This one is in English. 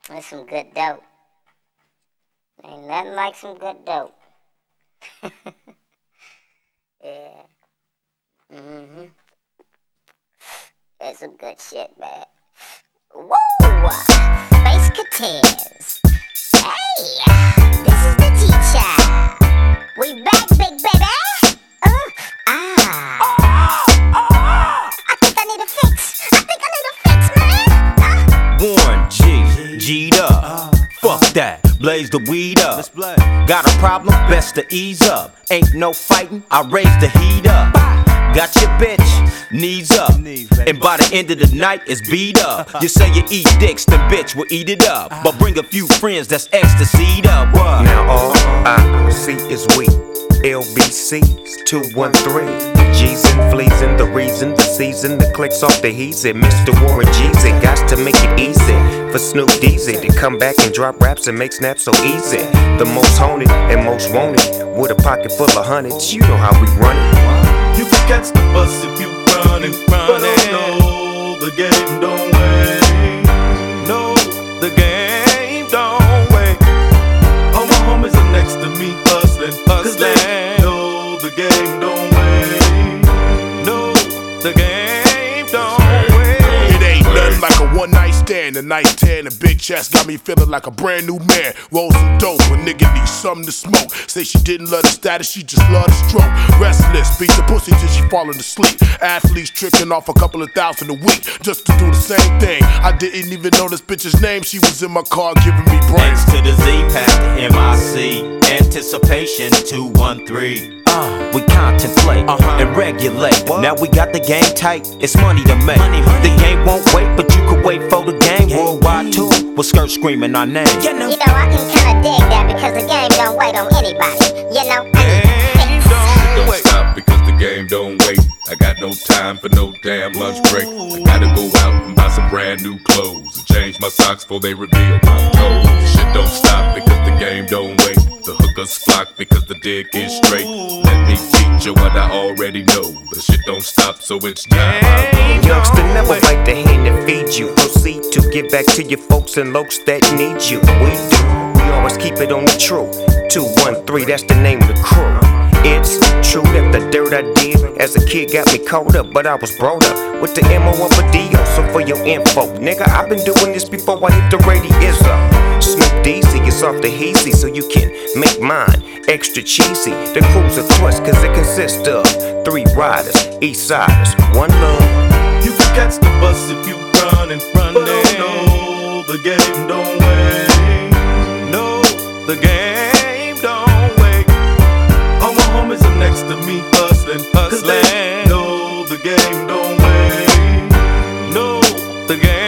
That's some good dope. Ain't nothing like some good dope. Yeah. Mhm. That's some good shit, man. Whoa! Space Cortez. Hey, this is the teacher. We back, big baby. I think I need a fix. Man. Warren G, G'd up. Fuck that, blaze the weed up. Got a problem? Best to ease up. Ain't no fighting, I raise the heat up. Got your bitch, knees up. And by the end of the night, it's beat up. You say you eat dicks, then bitch will eat it up. But bring a few friends that's ecstasy up. What? Now all I see is we. LBC's 213. G's and fleas and the reason, the season, the clicks off the heat. Said Mr. Warren G's it got to make it easy for Snoop Dizzy to come back and drop raps and make snaps so easy. The most haunted and most wanted with a pocket full of hundreds. You know how we run it. You can catch the bus if you running, but no, the game don't wait. No, the game don't wait. All my homies are next to me hustling, cause they know the game don't wait. No, the game don't wait. It ain't nothing like a one night stand. A night tan and big chest got me feeling like a brand new man. Roll some dope, a nigga needs something to smoke. Say she didn't love the status, she just loved the stroke. Restless, beat the pussy till she falling asleep. Athletes tricking off a couple of thousand a week just to do the same thing. I didn't even know this bitch's name. She was in my car giving me brains. X to the Z, past the MIC. Anticipation 213. We contemplate and regulate. Now we got the game tight, it's money to make. The game won't wait, but you could wait for the game. Worldwide too, with skirts screaming our name. You know, I can kinda dig that because the game don't wait on anybody. You know, Don't stop because the game don't wait. I got no time for no damn lunch break. I gotta go out and buy some brand new clothes and change my socks before they reveal my toes. Shit don't stop because the game don't wait. The hookers flock because the dick is straight. Let me teach you what I already know. The shit don't stop, so it's time I go. Youngster, never bite the hand that feeds you. Proceed to give back to your folks and lokes that need you. We do, we always keep it on the true. 213, that's the name of the crew. It's true that the dirt I did as a kid got me caught up, but I was brought up with the MO of a Dio. So for your info, nigga, I've been doing this before I hit the radio. Snoop Dizzy is off the hazy, so you can make mine extra cheesy. The crew's a twist, cause it consists of 3 riders, east siders, one love. You can catch the bus if you running, but no, the game don't wait. No, the game don't wait. All my homies are next to me hustling, cause they know the game don't wait. No, the game